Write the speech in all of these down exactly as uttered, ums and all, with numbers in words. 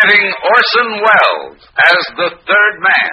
Presenting Orson Welles as the Third Man.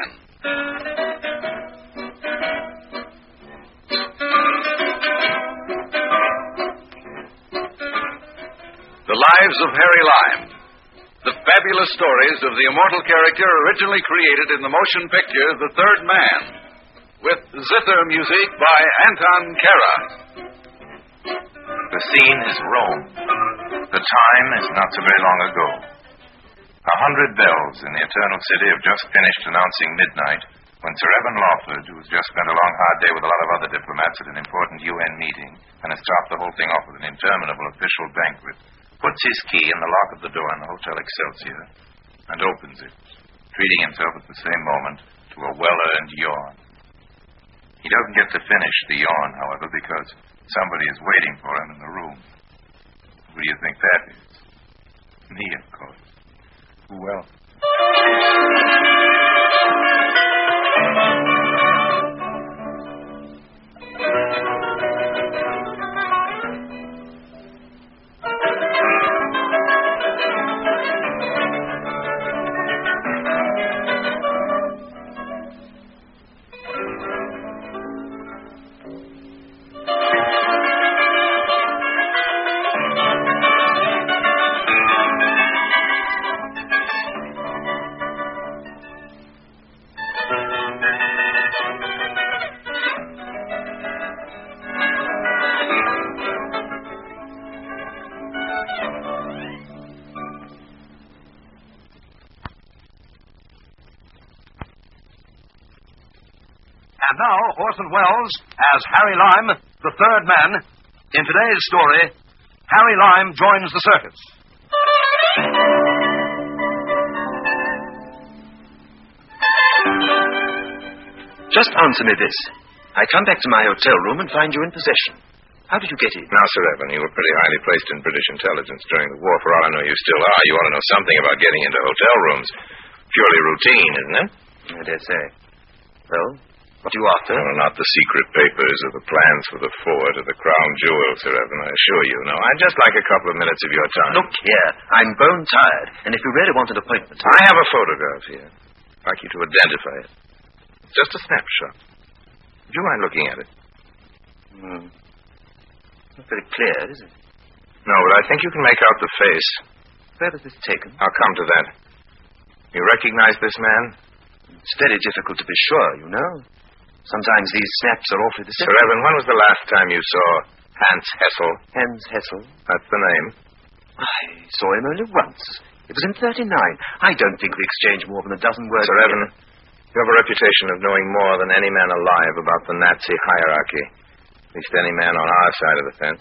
The Lives of Harry Lime. The fabulous stories of the immortal character originally created in the motion picture The Third Man. With zither music by Anton Karas. The scene is Rome. The time is not so very long ago. A hundred bells in the Eternal City have just finished announcing midnight when Sir Evan Lawford, who has just spent a long, hard day with a lot of other diplomats at an important U N meeting and has topped the whole thing off with an interminable official banquet, puts his key in the lock of the door in the Hotel Excelsior and opens it, treating himself at the same moment to a well-earned yawn. He doesn't get to finish the yawn, however, because somebody is waiting for him in the room. Who do you think that is? Me, of course. Who else? And now, Orson Welles as Harry Lime, the Third Man. In today's story, Harry Lime joins the circus. Just answer me this. I come back to my hotel room and find you in possession. How did you get in? Now, Sir Evan, you were pretty highly placed in British intelligence during the war. For all I know, you still are. You ought to know something about getting into hotel rooms. Purely routine, isn't it? I dare say. Well, what are you after? Well, not the secret papers or the plans for the fort or the crown jewels, Sir Evan, I assure you. No, I'd just like a couple of minutes of your time. Look here, I'm bone tired, and if you really want an appointment... I have a photograph here. I'd like you to identify it. It's just a snapshot. Would you mind looking at it? Hmm. Not very clear, is it? No, but I think you can make out the face. Where was this taken? I'll come to that. You recognize this man? It's very difficult to be sure, you know. Sometimes these snaps are awfully deceptive. Sir Evan, when was the last time you saw Hans Hessel? Hans Hessel? That's the name. I saw him only once. It was in thirty-nine. I don't think we exchanged more than a dozen words. Sir Evan, you have a reputation of knowing more than any man alive about the Nazi hierarchy. At least any man on our side of the fence.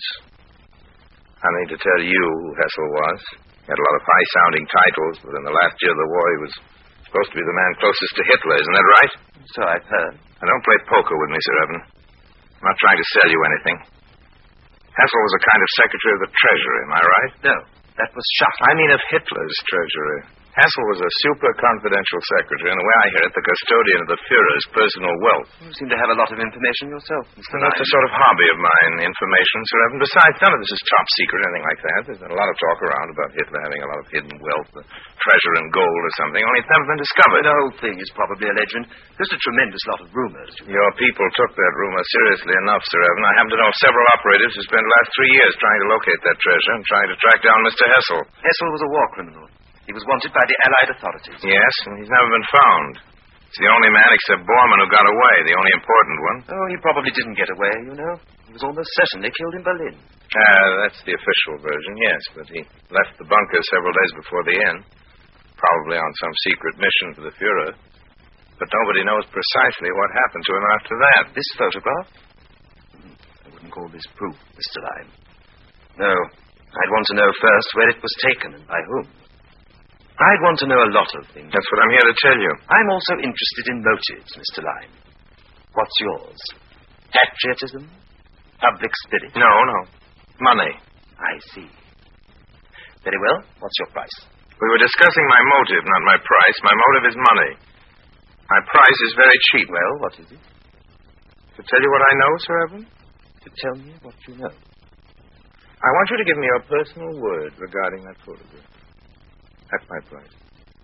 I need to tell you who Hessel was. He had a lot of high-sounding titles, but in the last year of the war he was supposed to be the man closest to Hitler. Isn't that right? So I've heard. Now, don't play poker with me, Sir Evan. I'm not trying to sell you anything. Hessel was a kind of secretary of the Treasury, am I right? No, that was Schacht. I mean of Hitler's Treasury. Hessel was a super-confidential secretary, and the way I hear it, the custodian of the Führer's personal wealth. You seem to have a lot of information yourself, Mister That's a sort of hobby of mine, information, Sir Evan. Besides, none of this is top secret or anything like that. There's been a lot of talk around about Hitler having a lot of hidden wealth, the treasure in gold or something, only it's never been discovered. The whole thing is probably a legend. Just a tremendous lot of rumors. You know. Your people took that rumor seriously enough, Sir Evan. I happen to know of several operatives who spent the last three years trying to locate that treasure and trying to track down Mister Hessel. Hessel was a war criminal. He was wanted by the Allied authorities. Yes, and he's never been found. He's the only man except Bormann who got away, the only important one. Oh, he probably didn't get away, you know. He was almost certainly killed in Berlin. Ah, that's the official version, yes, but he left the bunker several days before the end, probably on some secret mission for the Führer. But nobody knows precisely what happened to him after that. This photograph? I wouldn't call this proof, Mister Lime. No, I'd want to know first where it was taken and by whom. I'd want to know a lot of things. That's what I'm here to tell you. I'm also interested in motives, Mister Lime. What's yours? Patriotism? Public spirit? No, no. Money. I see. Very well. What's your price? We were discussing my motive, not my price. My motive is money. My price is very cheap. Well, what is it? To tell you what I know, Sir Evan? To tell me what you know. I want you to give me your personal word regarding that photograph. That's my price.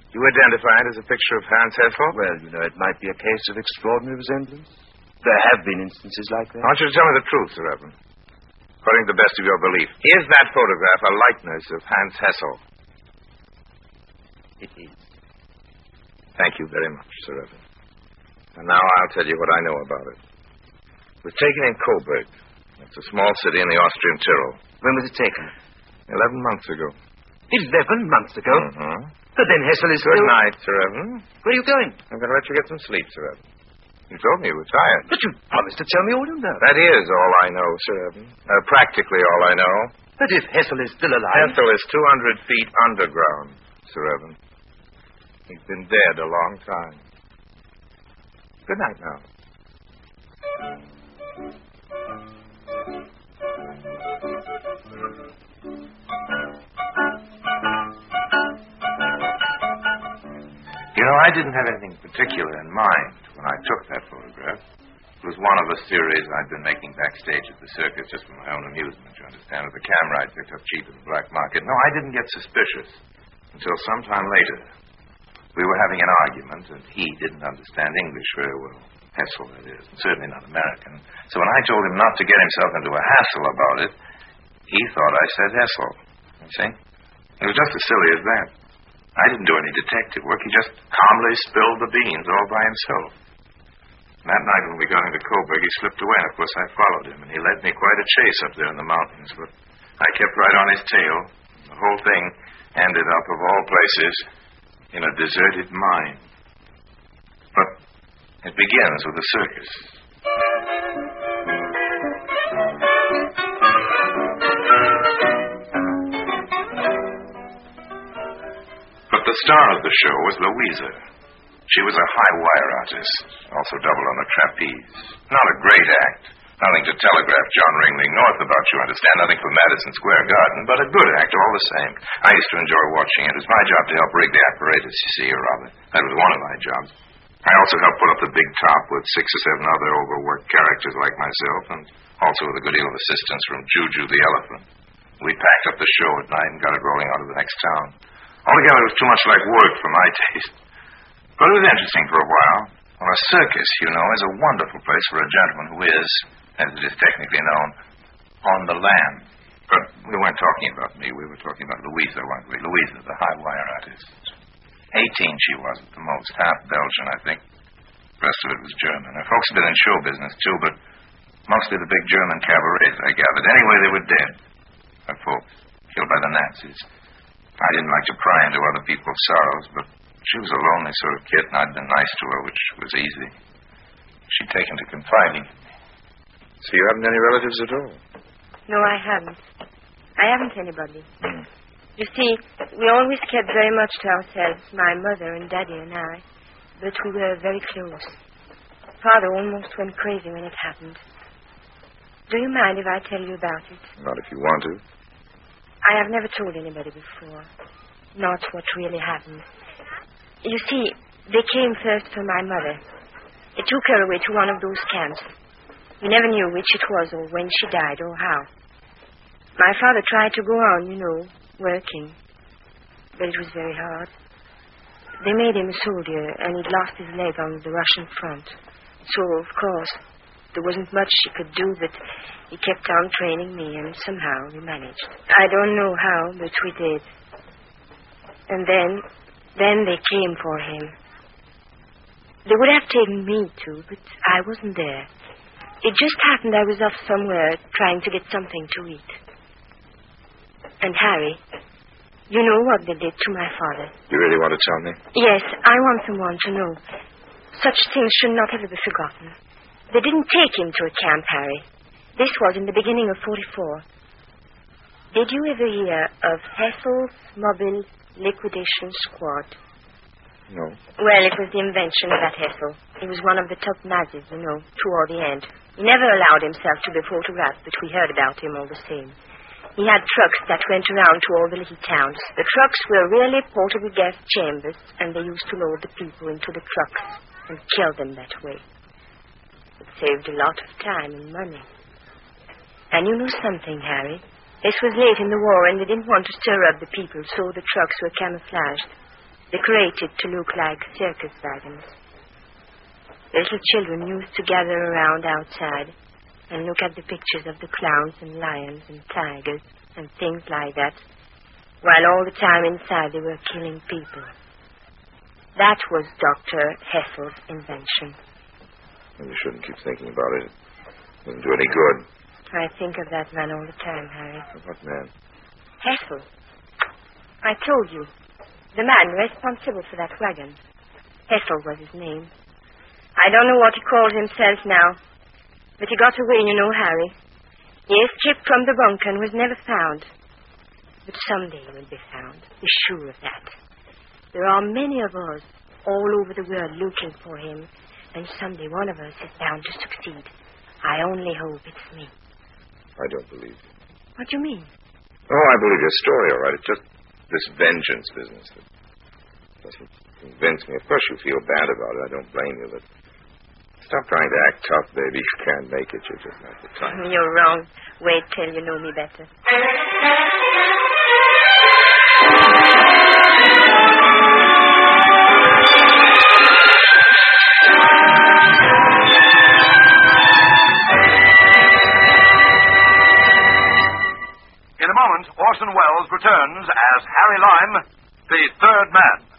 You identify it as a picture of Hans Hessel? Well, you know, it might be a case of extraordinary resemblance. There have been instances like that. I want you to tell me the truth, Sir Evan. According to the best of your belief, is that photograph a likeness of Hans Hessel? It is. Thank you very much, Sir Evan. And now I'll tell you what I know about it. It was taken in Coburg. It's a small city in the Austrian Tyrol. When was it taken? Eleven months ago. Eleven months ago? Mm-hmm. But then Hessel is Good still... night, Sir Evan. Where are you going? I'm going to let you get some sleep, Sir Evan. You told me you were tired. But you promised to tell me all you know. That is all I know, Sir Evan. Uh, practically all I know. But if Hessel is still alive... Hessel is two hundred feet underground, Sir Evan. He's been dead a long time. Good night now. You know, I didn't have anything particular in mind when I took that photograph. It was one of a series I'd been making backstage at the circus just for my own amusement, you understand, with a camera I'd picked up cheap at the black market. No, I didn't get suspicious until sometime later. We were having an argument, and he didn't understand English very well. Hessel, that is, and certainly not American. So when I told him not to get himself into a hassle about it, he thought I said Hessel. You see? It was just as silly as that. I didn't do any detective work. He just calmly spilled the beans all by himself. And that night when we got into Coburg, he slipped away, and of course I followed him, and he led me quite a chase up there in the mountains. But I kept right on his tail. The whole thing ended up, of all places, in a deserted mine. But it begins with a circus. But the star of the show was Louisa. She was a high-wire artist, also double on the trapeze. Not a great act. Nothing to telegraph John Ringling North about, you understand. Nothing for Madison Square Garden, but a good act all the same. I used to enjoy watching it. It was my job to help rig the apparatus, you see, or rather, that was one of my jobs. I also helped put up the big top with six or seven other overworked characters like myself, and also with a good deal of assistance from Juju the elephant. We packed up the show at night and got it rolling out of the next town. Altogether, it was too much like work for my taste. But it was interesting for a while. Well, a circus, you know, is a wonderful place for a gentleman who is, as it is technically known, on the lam. But we weren't talking about me. We were talking about Louisa, weren't we? Louisa, the high-wire artist. Eighteen she was at the most. Half Belgian, I think. The rest of it was German. Her folks had been in show business, too, but mostly the big German cabarets, I gathered. Anyway, they were dead. Her folks. Killed by the Nazis. I didn't like to pry into other people's sorrows, but she was a lonely sort of kid, and I'd been nice to her, which was easy. She'd taken to confiding in me. So you haven't any relatives at all? No, I haven't. I haven't anybody. Hmm. You see, we always kept very much to ourselves, my mother and Daddy and I. But we were very close. Father almost went crazy when it happened. Do you mind if I tell you about it? Not if you want to. I have never told anybody before. Not what really happened. You see, they came first for my mother. They took her away to one of those camps. We never knew which it was or when she died or how. My father tried to go on, you know, working. But it was very hard. They made him a soldier, and he'd lost his leg on the Russian front. So, of course, there wasn't much he could do, but he kept on training me, and somehow we managed. I don't know how, but we did. And then, then they came for him. They would have taken me, too, but I wasn't there. It just happened I was off somewhere trying to get something to eat. And Harry, you know what they did to my father. You really want to tell me? Yes, I want someone to know. Such things should not ever be forgotten. They didn't take him to a camp, Harry. This was in the beginning of forty-four. Did you ever hear of Hessel's Mobile Liquidation Squad? No. Well, it was the invention of that Hessel. He was one of the top Nazis, you know, toward the end. He never allowed himself to be photographed, but we heard about him all the same. He had trucks that went around to all the little towns. The trucks were really portable gas chambers, and they used to load the people into the trucks and kill them that way. It saved a lot of time and money. And you know something, Harry? This was late in the war, and they didn't want to stir up the people, so the trucks were camouflaged. decorated to look like circus wagons. The little children used to gather around outside and look at the pictures of the clowns and lions and tigers and things like that, while all the time inside they were killing people. That was Doctor Hessel's invention. You shouldn't keep thinking about it. It doesn't do any good. I think of that man all the time, Harry. What man? Hessel. I told you. The man responsible for that wagon. Hessel was his name. I don't know what he calls himself now. But he got away, you know, Harry. He escaped from the bunker and was never found. But someday he will be found. Be sure of that. There are many of us all over the world looking for him. And someday one of us is bound to succeed. I only hope it's me. I don't believe you. What do you mean? Oh, I believe your story, all right. It's just this vengeance business that doesn't convince me. Of course you feel bad about it. I don't blame you, but stop trying to act tough, baby. You can't make it. You're just not the type. You're wrong. Wait till you know me better. In a moment, Orson Welles returns as Harry Lime, the third man.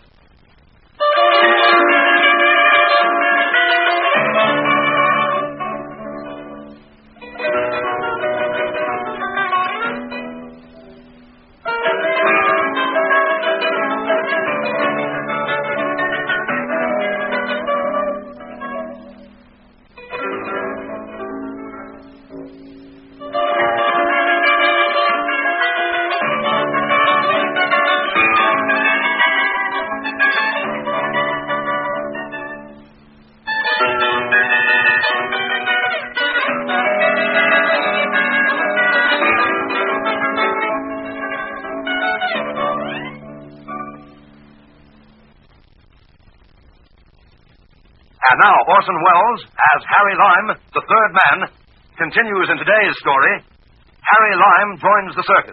And now, Orson Welles, as Harry Lime, the third man, continues in today's story. Harry Lime joins the circus.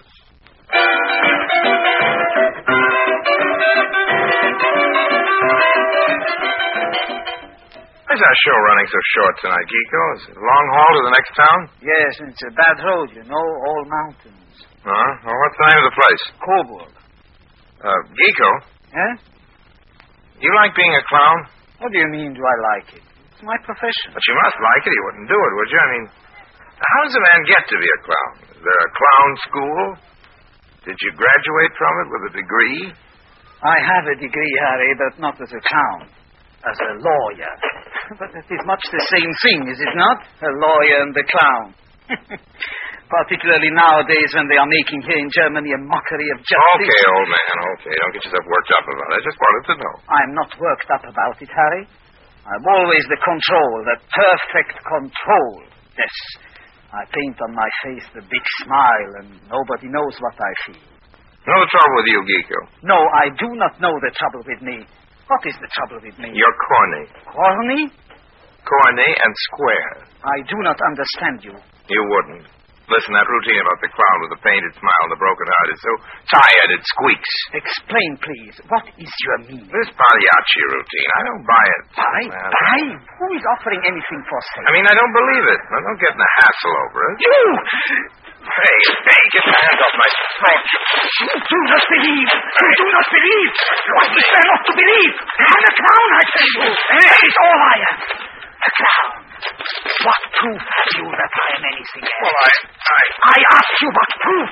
Why is our show running so short tonight, Geeko? Is it a long haul to the next town? Yes, and it's a bad road, you know, all mountains. Huh? Well, what's the name of the place? Coburg. Uh, Geeko, Eh? you like being a clown? What do you mean, do I like it? It's my profession. But you must like it. You wouldn't do it, would you? I mean, how does a man get to be a clown? Is there a clown school? Did you graduate from it with a degree? I have a degree, Harry, but not as a clown. As a lawyer. But that is much the same thing, is it not? A lawyer and the clown. Particularly nowadays when they are making here in Germany a mockery of justice. Okay, old man, okay. Don't get yourself worked up about it. I just wanted to know. I'm not worked up about it, Harry. I'm always the control, the perfect control. Yes. I paint on my face the big smile, and nobody knows what I feel. No trouble with you, Geeko. No, I do not know the trouble with me. What is the trouble with me? You're corny. Corny? Corny and square. I do not understand you. You wouldn't. Listen, that routine about the clown with the painted smile and the broken heart is so tired it squeaks. Explain, please. What is your meaning? This Pagliacci routine, I don't buy it. Buy? Man. Buy? Who is offering anything for sale? I mean, I don't believe it. I don't get in a hassle over it. You! Hey, hey, get your hands off my throat. You do not believe. You do not believe. What is there not to believe? I'm a clown, I tell you. That is all I am. A clown. What proof have you that I am anything else? Well, I... I... I ask you what proof.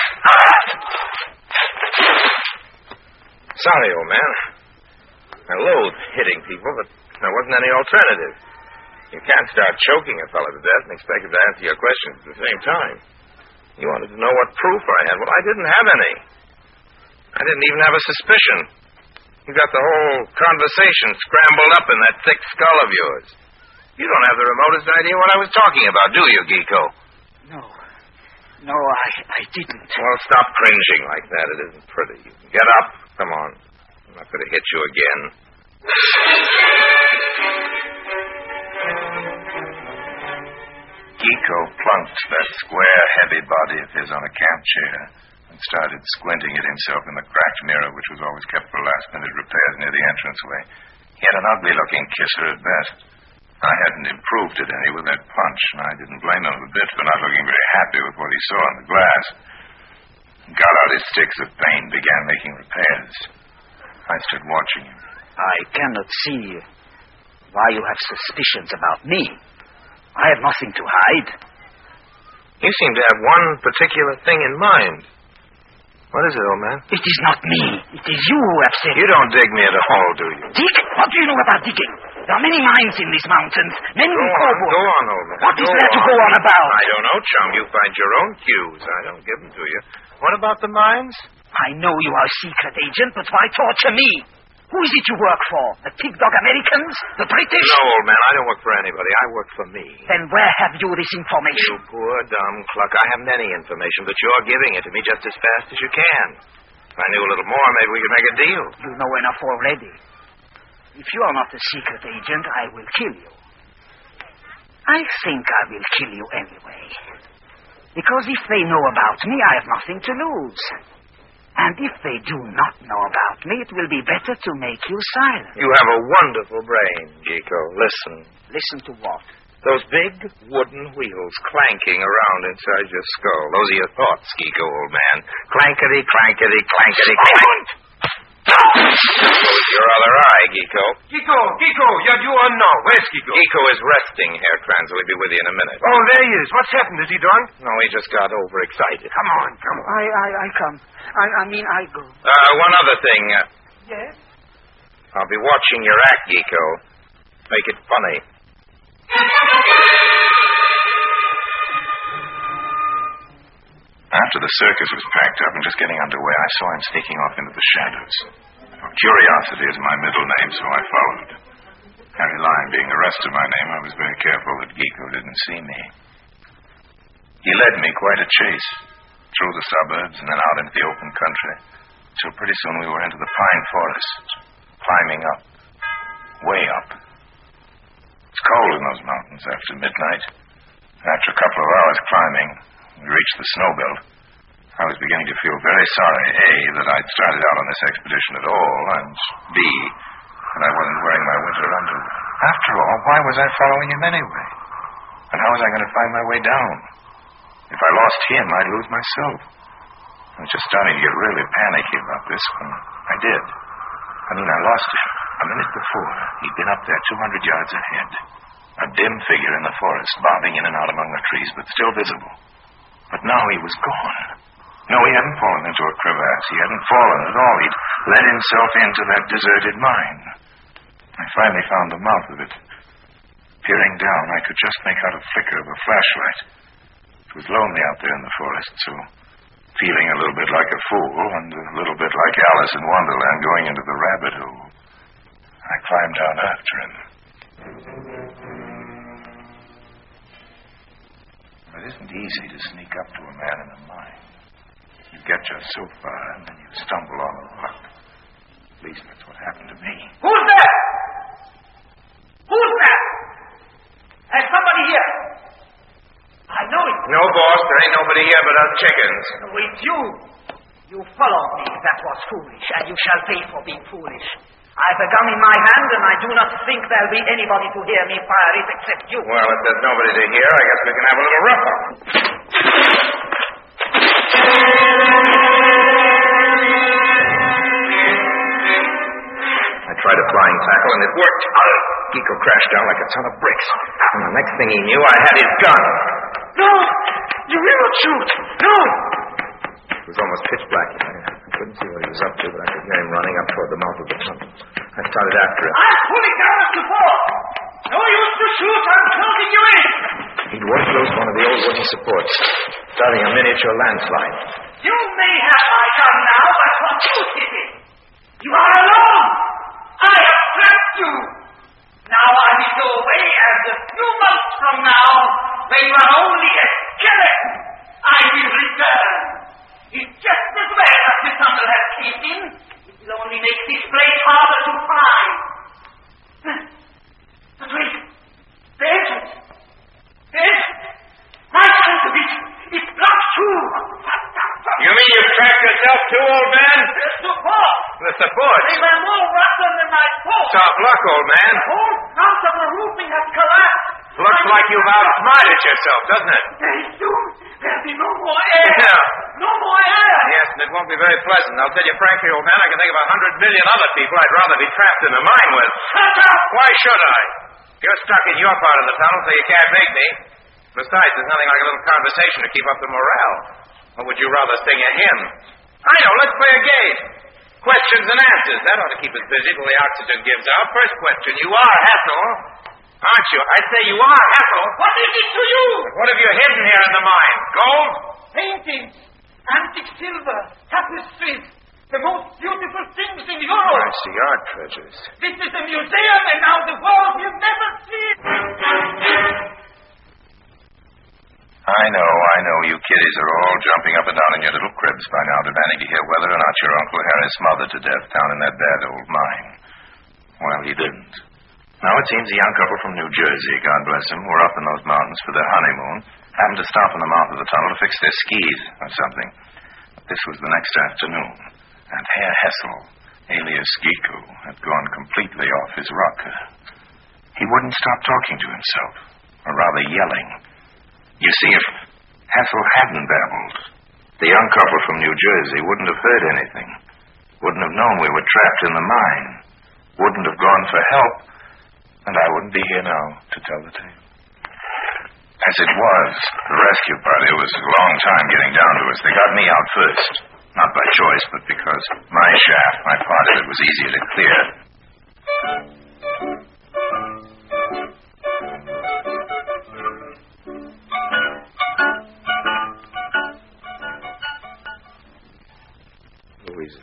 Sorry, old man. I loathe hitting people, but there wasn't any alternative. You can't start choking a fellow to death and expect him to answer your questions at the same time. You wanted to know what proof I had. Well, I didn't have any. I didn't even have a suspicion. You got the whole conversation scrambled up in that thick skull of yours. You don't have the remotest idea what I was talking about, do you, Geeko? No. No, I, I didn't. Well, stop cringing like that. It isn't pretty. Get up. Come on. I'm not going to hit you again. Geeko plunked that square, heavy body of his on a camp chair and and started squinting at himself in the cracked mirror, which was always kept for last-minute repairs near the entranceway. He had an ugly-looking kisser at best. I hadn't improved it any with that punch, and I didn't blame him a bit for not looking very happy with what he saw in the glass. He got out his sticks of paint and began making repairs. I stood watching him. I cannot see why you have suspicions about me. I have nothing to hide. You seem to have one particular thing in mind. What is it, old man? It is not me. It is you who have said... You don't dig me at all, do you? Dig? What do you know about digging? There are many mines in these mountains. Many Go in on, Coburg. go on, old man. What is go there to on. go on about? I don't know, chum. You find your own cues. I don't give them to you. What about the mines? I know you are a secret agent, but why torture me? Who is it you work for? The pig dog Americans? The British? No, old man, I don't work for anybody. I work for me. Then where have you this information? You poor, dumb cluck. I have many information, but you're giving it to me just as fast as you can. If I knew a little more, maybe we could make a deal. You know enough already. If you are not a secret agent, I will kill you. I think I will kill you anyway. Because if they know about me, I have nothing to lose. And if they do not know about me, it will be better to make you silent. You have a wonderful brain, Geeko. Listen. Listen to what? Those big wooden wheels clanking around inside your skull. Those are your thoughts, Geeko, old man. Clankety, clankety, clankety, clank. Close your other eye, Geeko. Geeko, Geeko, you're due on now. Where's Geeko? Geeko is resting, Herr Kranz. He'll be with you in a minute. Oh, there he is. What's happened? Is he drunk? No, he just got overexcited. Come on, come on. I, I, I come. I, I mean, I go. Uh, one other thing. Uh, Yes? I'll be watching your act, Geeko. Make it funny. After the circus was packed up and just getting underway, I saw him sneaking off into the shadows. Curiosity is my middle name, so I followed. Harry Lime being the rest of my name, I was very careful that Geeko didn't see me. He led me quite a chase, through the suburbs and then out into the open country, till pretty soon we were into the pine forest, climbing up, way up. It's cold in those mountains after midnight. After a couple of hours climbing, we reached the snow belt. I was beginning to feel very sorry, A, that I'd started out on this expedition at all, and B, that I wasn't wearing my winter underwear. After all, why was I following him anyway? And how was I going to find my way down? If I lost him, I'd lose myself. I was just starting to get really panicky about this when I did. I mean, I lost him. A minute before, he'd been up there two hundred yards ahead. A dim figure in the forest, bobbing in and out among the trees, but still visible. But now he was gone. No, he hadn't fallen into a crevasse. He hadn't fallen at all. He'd let himself into that deserted mine. I finally found the mouth of it. Peering down, I could just make out a flicker of a flashlight. It was lonely out there in the forest, so feeling a little bit like a fool and a little bit like Alice in Wonderland going into the rabbit hole, I climbed down after him. It isn't easy to sneak up to a man in a mine. You get just so far, and then you stumble on a rock. At least that's what happened to me. Who's there? Who's there? There's somebody here. I know it. No, boss, there ain't nobody here but us chickens. No, it's you. You followed me. That was foolish, and you shall pay for being foolish. I've a gun in my hand, and I do not think there'll be anybody to hear me fire it except you. Well, if there's nobody to hear, I guess we can have a little rough-up. I tried a flying tackle, and it worked. Geeko crashed down like a ton of bricks. And the next thing he knew, I had his gun. No! You will not shoot! No! It was almost pitch black. I couldn't see what he was up to, but I could hear him running up toward the mouth of the tunnel. I started after him. I'm pulling down as before! No use to shoot! I'm closing you in! He'd worked loose one of the old wooden supports, starting a miniature landslide. You may have my gun now, but what use is it? You are alone! I have trapped you! Now I will go away, and a few months from now, when you are only a skeleton, I will return. It's just as well that the tunnel has caved in. It will only make this place harder to find. But wait, the entrance. The entrance. My sense of it is blocked too. You mean you trapped luck, old man. The whole front of the roofing has collapsed. Looks like you've outsmarted yourself, doesn't it? Very soon, there'll be no more air. Yeah. No more air. Yes, and it won't be very pleasant. I'll tell you frankly, old man, I can think of a hundred million other people I'd rather be trapped in a mine with. Shut up! Why should I? You're stuck in your part of the tunnel, so you can't make me. Besides, there's nothing like a little conversation to keep up the morale. Or would you rather sing a hymn? I know, let's play a game. Questions and answers. That ought to keep us busy till the oxygen gives out. First question, you are Hassel, aren't you? I say you are Hassel. What is it to you? What have you hidden here in the mine? Gold? Paintings, antique silver, tapestries, the most beautiful things in Oh, Europe. I see art treasures. This is a museum, and now the world will never see it. I know, I know. You kiddies are all jumping up and down in your little cribs by now, demanding to hear whether or not your Uncle Harry smothered to death down in that bad old mine. Well, he didn't. Now, it seems a young couple from New Jersey, God bless them, were up in those mountains for their honeymoon, happened to stop in the mouth of the tunnel to fix their skis or something. But this was the next afternoon, and Herr Hessel, alias Giku, had gone completely off his rocker. He wouldn't stop talking to himself, or rather yelling. You see, if Hassel hadn't babbled, the young couple from New Jersey wouldn't have heard anything, wouldn't have known we were trapped in the mine, wouldn't have gone for help, and I wouldn't be here now to tell the tale. As it was, the rescue party was a long time getting down to us. They got me out first, not by choice, but because my shaft, my part of it, was easier to clear. Louisa.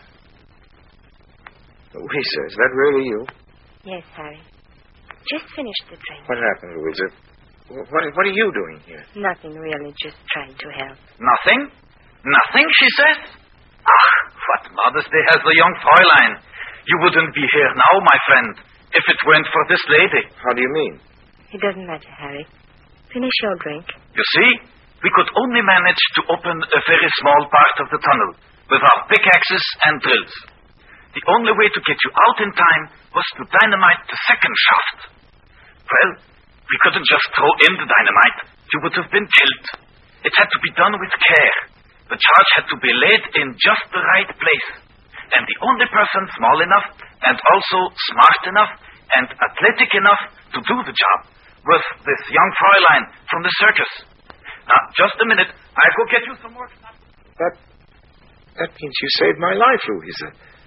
Louisa, is that really you? Yes, Harry. Just finished the drink. What happened, Louisa? What, what are you doing here? Nothing really, just trying to help. Nothing? Nothing, she says? Ah, what modesty has the young Fräulein. You wouldn't be here now, my friend, if it weren't for this lady. How do you mean? It doesn't matter, Harry. Finish your drink. You see, we could only manage to open a very small part of the tunnel with our pickaxes and drills. The only way to get you out in time was to dynamite the second shaft. Well, we couldn't just throw in the dynamite. You would have been killed. It had to be done with care. The charge had to be laid in just the right place. And the only person small enough and also smart enough and athletic enough to do the job was this young Fräulein from the circus. Now, just a minute. I'll go get you some more. That, that means you saved my life, Louisa.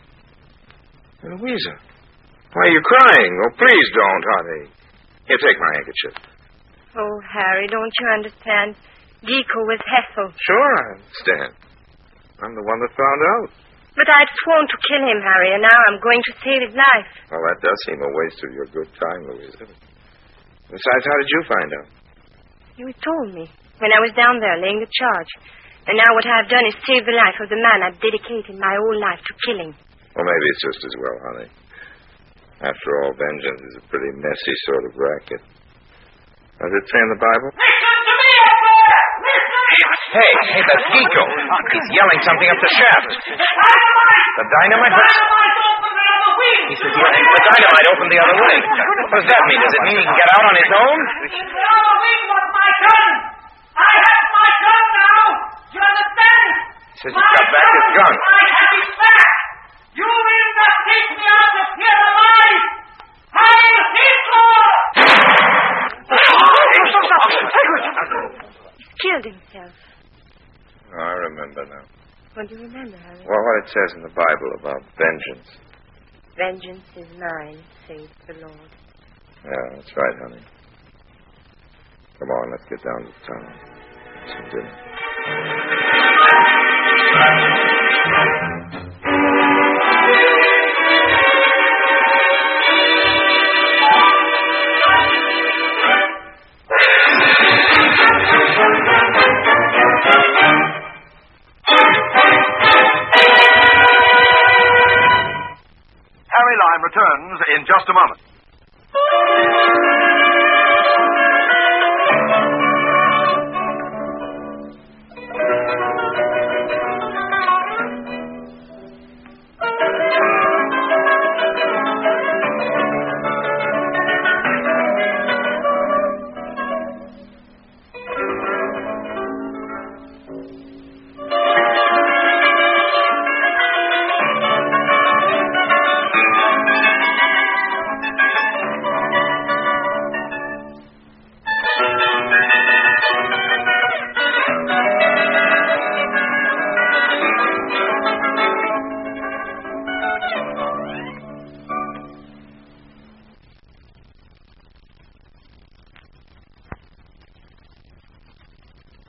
Louisa, why are you crying? Oh, please don't, honey. Here, take my handkerchief. Oh, Harry, don't you understand? Giku was Hessel. Sure, I understand. I'm the one that found out. But I'd sworn to kill him, Harry, and now I'm going to save his life. Well, that does seem a waste of your good time, Louisa. Besides, how did you find out? You told me when I was down there laying the charge. And now what I've done is save the life of the man I've dedicated my whole life to killing. Well, maybe it's just as well, honey. After all, vengeance is a pretty messy sort of racket. Does it say in the Bible? Listen to me, boy! Listen! Hey, hey, that's Giku. He's yelling something up the shaft. The dynamite! The dynamite? The dynamite opened another wing! He says the dynamite opened the other way. What does that mean? Does it mean he can get out on his own? The other wing was my gun! I have my gun now! You understand? He says he's got back his gun. I have it back! You will not take me out of here alive! Heil Hitler! He's killed himself. Oh, I remember now. What do you remember, Harry? Well, what it says in the Bible about vengeance. Vengeance is mine, says the Lord. Yeah, that's right, honey. Come on, let's get down to the tunnel. Some dinner. Harry Lime returns in just a moment.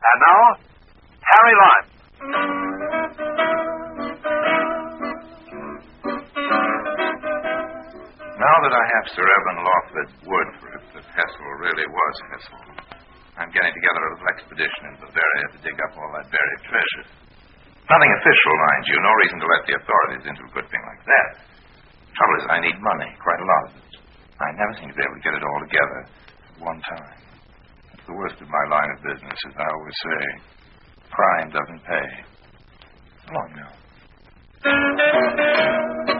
And now, Harry Lime. Now that I have Sir Evan Lawford's word for it that Hessel really was Hessel, I'm getting together a little expedition in Bavaria to dig up all that buried treasure. Nothing official, mind you. No reason to let the authorities into a good thing like that. Trouble is, I need money, quite a lot of it. I never seem to be able to get it all together at one time. That's the worst of my line of business, as I always say. Crime doesn't pay. So long now.